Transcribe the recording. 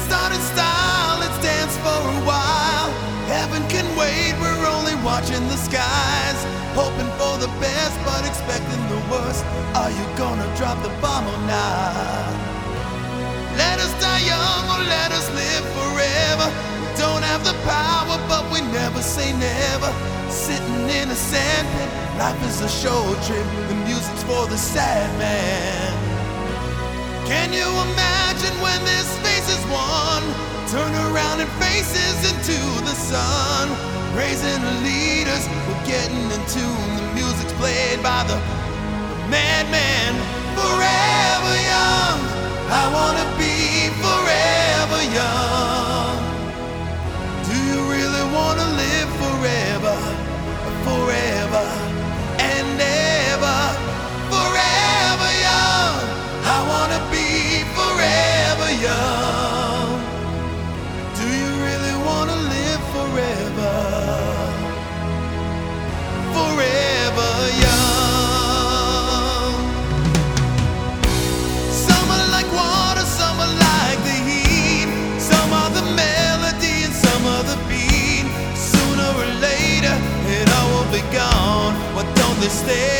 start in style, let's dance for a while. Heaven can wait, we're only watching the skies. Hoping for the best, but expecting the worst. Are you gonna drop the bomb or not? Let us die young or let us live forever. We don't have the power, but we never say never. Sitting in a sandpit, life is a show trip. The music's for the sad man. Can you imagine when this face is won? Turn around and faces into the sun. Praising the leaders, we're getting in tune. The music's played by the madman. Forever young, I wanna be forever young. Do you really wanna live forever, forever and ever? Forever young, I wanna be forever young. Do you really wanna live forever, forever young? Some are like water, some are like the heat. Some are the melody and some are the beat. Sooner or later, it all will be gone. Why don't they stay?